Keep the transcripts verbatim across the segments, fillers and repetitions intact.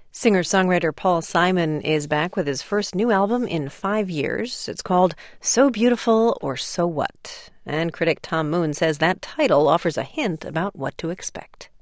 Singer-songwriter Paul Simon is back with his first new album in five years. It's called So Beautiful or So What? And critic Tom Moon says that title offers a hint about what to expect.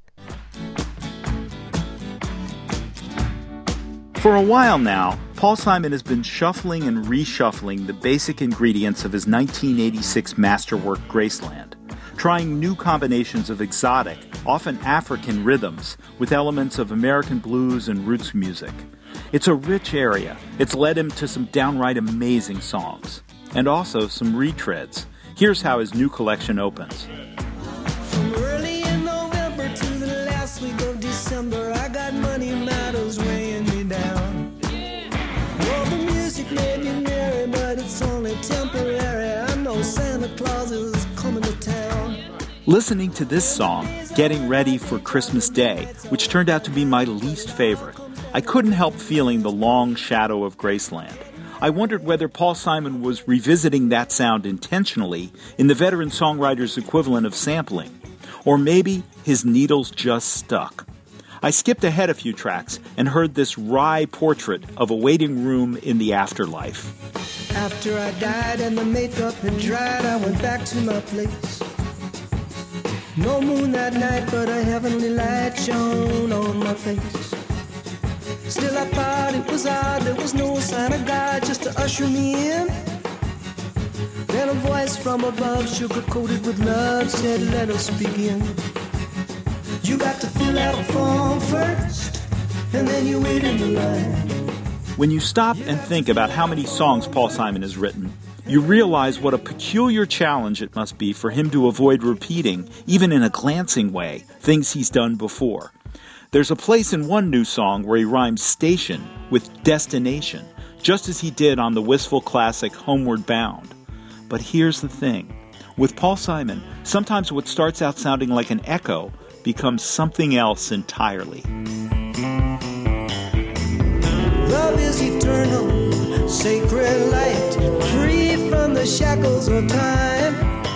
For a while now, Paul Simon has been shuffling and reshuffling the basic ingredients of his nineteen eighty-six masterwork Graceland, trying new combinations of exotic, often African rhythms with elements of American blues and roots music. It's a rich area. It's led him to some downright amazing songs, and also some retreads. Here's how his new collection opens. From early in November to the last week of December, I got money matters weighing me down. Well, the music made me merry, but it's only temporary. I know Santa Claus is coming to town. Listening to this song, Getting Ready for Christmas Day, which turned out to be my least favorite, I couldn't help feeling the long shadow of Graceland. I wondered whether Paul Simon was revisiting that sound intentionally in the veteran songwriter's equivalent of sampling, or maybe his needles just stuck. I skipped ahead a few tracks and heard this wry portrait of a waiting room in the afterlife. After I died and the makeup had dried, I went back to my place. No moon that night, but a heavenly light shone on my face. Still I thought it was odd, there was no sign of God just to usher me in. Then a voice from above, sugar-coated with love, said, let us begin. You got to fill out a form first, and then you wait in the line. When you stop and think about how many songs Paul Simon has written, you realize what a peculiar challenge it must be for him to avoid repeating, even in a glancing way, things he's done before. There's a place in one new song where he rhymes station with destination, just as he did on the wistful classic Homeward Bound. But here's the thing. With Paul Simon, sometimes what starts out sounding like an echo becomes something else entirely. Love is eternal, sacred light, free from the shackles of time.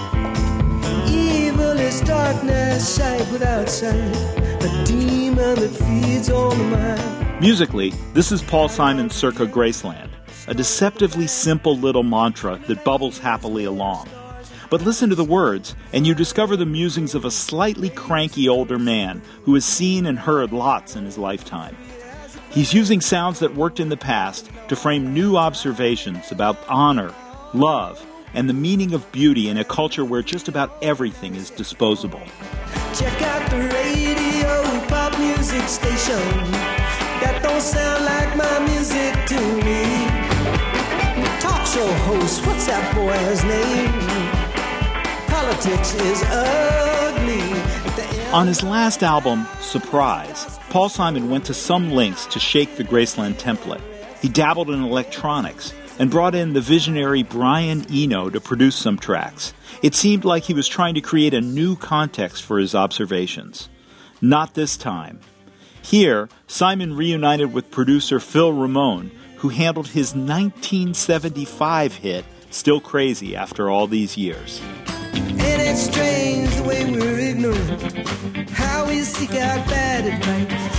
Evil is darkness, sight without sight, a demon that feeds on the mind. Musically, this is Paul Simon's circa Graceland, a deceptively simple little mantra that bubbles happily along. But listen to the words, and you discover the musings of a slightly cranky older man who has seen and heard lots in his lifetime. He's using sounds that worked in the past to frame new observations about honor, love, and the meaning of beauty in a culture where just about everything is disposable. Check out the radio, pop music station. That don't sound like my music to me. Talk show host, what's that boy's name? Politics is ugly. On his last album, Surprise, Paul Simon went to some lengths to shake the Graceland template. He dabbled in electronics and brought in the visionary Brian Eno to produce some tracks. It seemed like he was trying to create a new context for his observations. Not this time. Here, Simon reunited with producer Phil Ramone, who handled his nineteen seventy-five hit, Still Crazy, after all these years. Ain't it strange the way we're ignorant, how we seek out bad advice?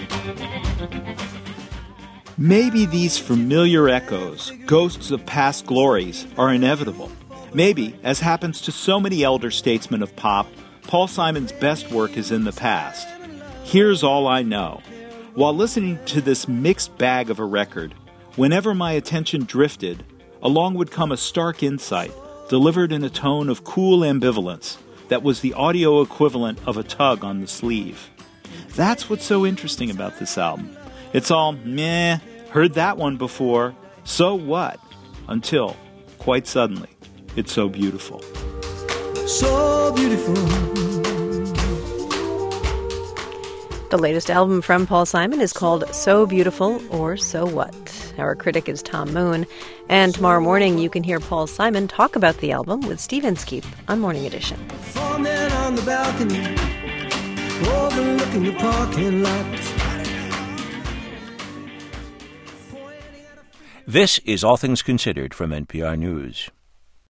Maybe these familiar echoes, ghosts of past glories, are inevitable. Maybe, as happens to so many elder statesmen of pop, Paul Simon's best work is in the past. Here's all I know. While listening to this mixed bag of a record, whenever my attention drifted, along would come a stark insight, delivered in a tone of cool ambivalence that was the audio equivalent of a tug on the sleeve. That's what's so interesting about this album. It's all, meh, heard that one before, so what? Until, quite suddenly, it's so beautiful. So beautiful. The latest album from Paul Simon is called So Beautiful or So What? Our critic is Tom Moon. And tomorrow morning you can hear Paul Simon talk about the album with Steve Inskeep on Morning Edition. Four men on the balcony, overlooking the parking lot. This is All Things Considered from N P R News.